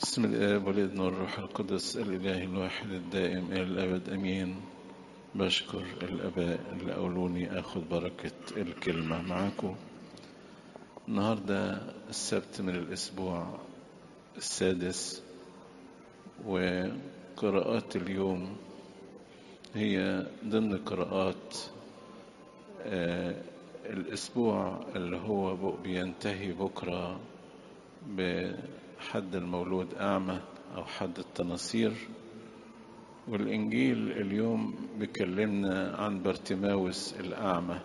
بسم الآب والابن والروح القدس الإله الواحد الدائم إلى الأبد أمين. بشكر الآباء اللي أولوني أخذ بركة الكلمة معاكم. النهاردة السبت من الأسبوع السادس، وقراءات اليوم هي ضمن قراءات الأسبوع اللي هو بينتهي بكرة بحد المولود أعمى أو حد التناصير. والإنجيل اليوم بيكلمنا عن برتيماوس الأعمى،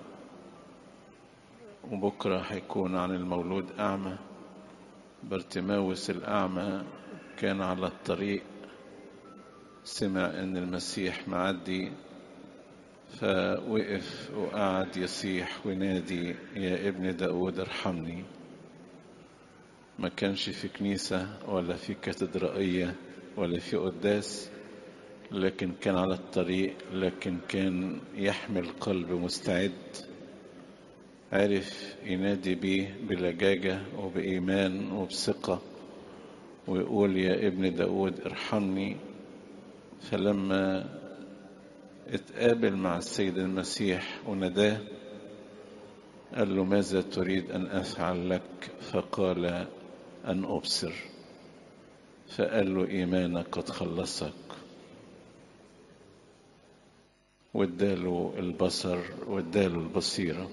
وبكرة هيكون عن المولود أعمى. برتيماوس الأعمى كان على الطريق، سمع إن المسيح معدي فوقف وقعد يصيح وينادي: يا ابن داود ارحمني. ما كانش في كنيسة ولا في كاتدرائية ولا في قداس، لكن كان على الطريق، لكن كان يحمل قلب مستعد، عرف ينادي بيه بلجاجة وبإيمان وبثقة ويقول: يا ابن داود ارحمني. فلما اتقابل مع السيد المسيح وناداه قال له: ماذا تريد أن أفعل لك؟ فقال: أن أبصر. فقال له: إيمانك قد خلصك، واداله البصر واداله البصيرة.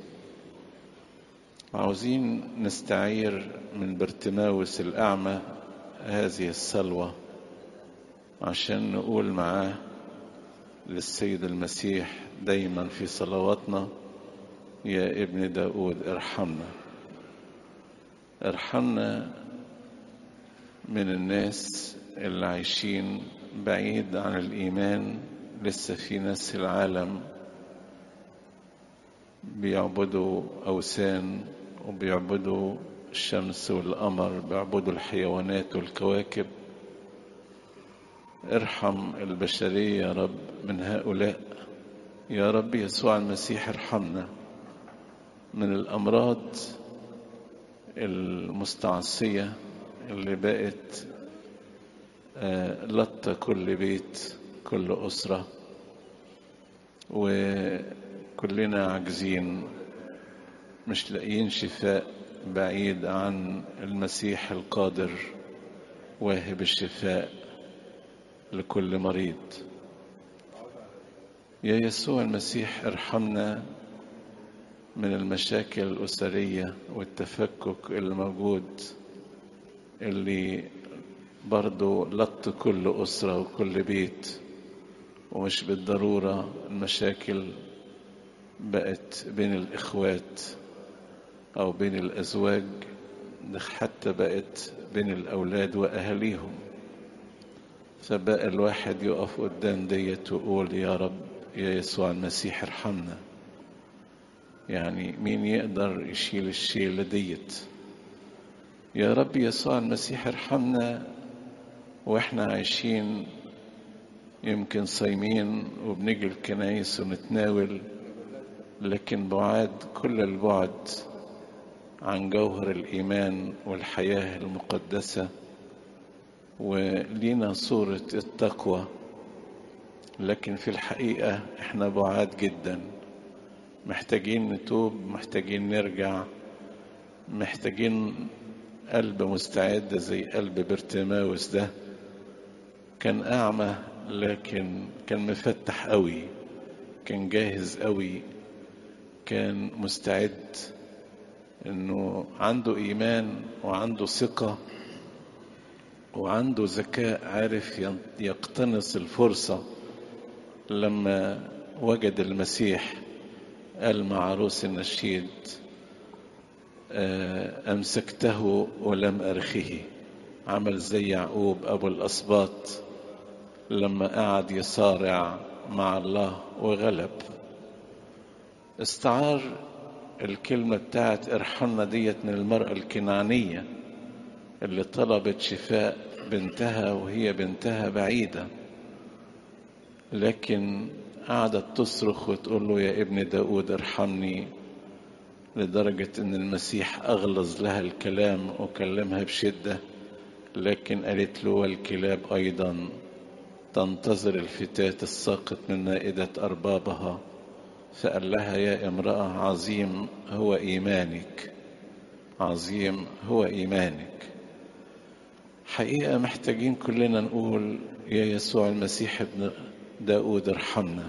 عاوزين نستعير من برتيماوس الأعمى هذه الصلوة عشان نقول معاه للسيد المسيح دايما في صلواتنا: يا ابن داود ارحمنا. ارحمنا من الناس اللي عايشين بعيد عن الإيمان. لسه في ناس في العالم بيعبدوا أوثان وبيعبدوا الشمس والقمر، بيعبدوا الحيوانات والكواكب. ارحم البشرية يا رب من هؤلاء. يا رب يسوع المسيح ارحمنا من الأمراض المستعصية اللي بقت لطة كل بيت، كل أسرة، وكلنا عاجزين مش لاقيين شفاء بعيد عن المسيح القادر واهب الشفاء لكل مريض. يا يسوع المسيح ارحمنا من المشاكل الأسرية والتفكك اللي موجود، اللي برضو لط كل أسرة وكل بيت. ومش بالضرورة المشاكل بقت بين الإخوات أو بين الأزواج، ده حتى بقت بين الأولاد وأهليهم. فبقى الواحد يقف قدام ديت ويقول: يا رب يا يسوع المسيح ارحمنا. يعني مين يقدر يشيل الشيلة ديت؟ يا رب يسوع المسيح ارحمنا واحنا عايشين يمكن صايمين وبنيجي الكنايس ونتناول، لكن بعاد كل البعد عن جوهر الإيمان والحياة المقدسة، ولينا صورة التقوى، لكن في الحقيقة احنا بعاد جدا. محتاجين نتوب، محتاجين نرجع، محتاجين قلب مستعد زي قلب برتيماوس ده. كان أعمى لكن كان مفتح قوي، كان جاهز قوي، كان مستعد، انه عنده ايمان وعنده ثقة وعنده ذكاء، عارف يقتنص الفرصة. لما وجد المسيح قال مع عروس النشيد: أمسكته ولم أرخه. عمل زي يعقوب أبو الأسباط لما قعد يصارع مع الله وغلب. استعار الكلمة بتاعت ارحمنا ديت من المرأة الكنعانية اللي طلبت شفاء بنتها وهي بنتها بعيدة، لكن قعدت تصرخ وتقول له: يا ابن داود ارحمني، لدرجة ان المسيح اغلظ لها الكلام وكلمها بشدة لكن قالت له والكلاب أيضا تنتظر الفتاة الساقط من مائدة أربابها. فقال لها يا امرأة عظيم هو إيمانك، عظيم هو إيمانك. حقيقة محتاجين كلنا نقول يا يسوع المسيح ابن داود ارحمنا.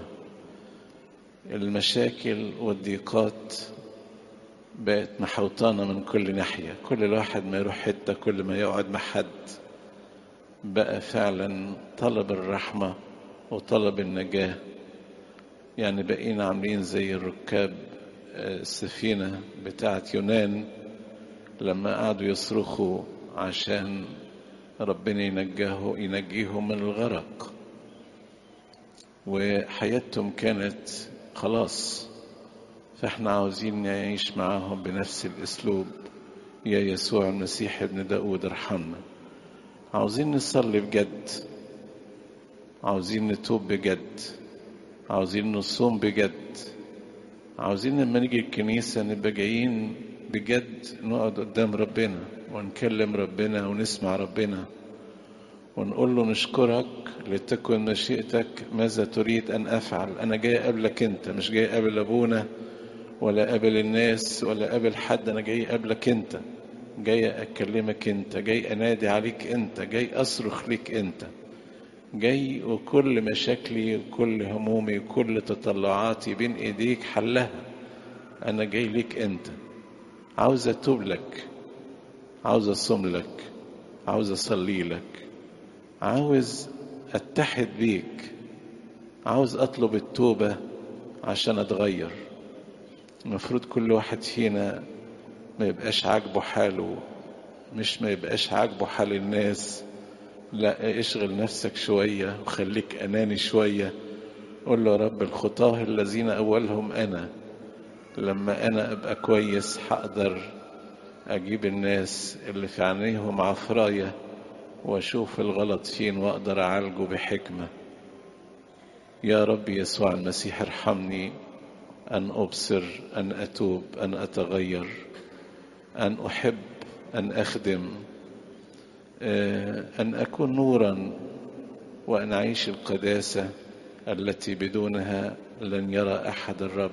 المشاكل والضيقات بقت محوطانة من كل ناحية، كل الواحد ما يروح حتة، كل ما يقعد مع حد بقى فعلا طلب الرحمة وطلب النجاة. يعني بقينا عاملين زي الركاب السفينة بتاعت يونان لما قعدوا يصرخوا عشان ربنا ينجيهم من الغرق، وحياتهم كانت خلاص. فاحنا عاوزين نعيش معاهم بنفس الاسلوب. يا يسوع المسيح ابن داود ارحمنا. عاوزين نصلي بجد، عاوزين نتوب بجد، عاوزين نصوم بجد، عاوزين لما نيجي الكنيسة نبقى جايين بجد، نقعد قدام ربنا ونكلم ربنا ونسمع ربنا ونقول له نشكرك لتكن مشيئتك ماذا تريد أن أفعل. أنا جاي قبلك أنت، مش جاي قبل أبونا ولا قبل الناس ولا قبل حد. أنا جاي قبلك أنت، جاي أكلمك أنت، جاي أنادي عليك أنت، جاي أصرخ ليك أنت، جاي وكل مشاكلي وكل همومي وكل تطلعاتي بين إيديك حلها. أنا جاي ليك أنت، عاوز أتوب لك، عاوز أصوم لك، عاوز أصلي لك، عاوز أتحد بيك، عاوز أطلب التوبة عشان أتغير. المفروض كل واحد فينا ما يبقاش عاجبه حاله، مش ما يبقاش عاجبه حال الناس، لا، اشغل نفسك شوية وخليك أناني شوية. قول له يا رب الخطاه الذين أولهم أنا، لما أنا أبقى كويس هقدر أجيب الناس اللي في عينيهم عفراية وأشوف الغلط فين وأقدر أعالجه بحكمة. يا رب يسوع المسيح ارحمني أن أبصر، أن أتوب، أن أتغير، أن أحب، أن أخدم، أن أكون نورا، وأن أعيش القداسة التي بدونها لن يرى أحد الرب.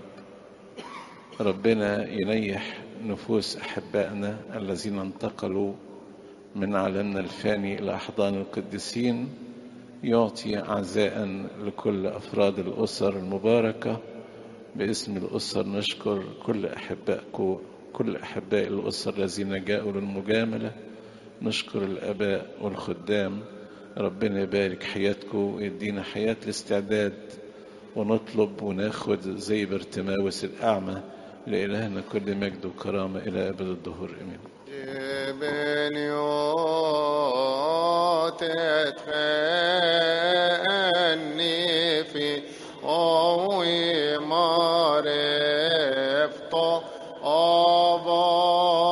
ربنا ينيح نفوس أحبائنا الذين انتقلوا من عالمنا الفاني إلى أحضان القديسين، يعطي عزاء لكل أفراد الأسر المباركة. باسم الأسر نشكر كل أحبائكم، كل أحباء الأسر الذين جاءوا للمجاملة. نشكر الآباء والخدام. ربنا يبارك حياتكم ويدينا حياة الاستعداد، ونطلب وناخد زي بارتماوس الأعمى. لإلهنا كل مجد وكرامة إلى أبد الدهور، آمين. بنيوت تفاني في قوي معرفته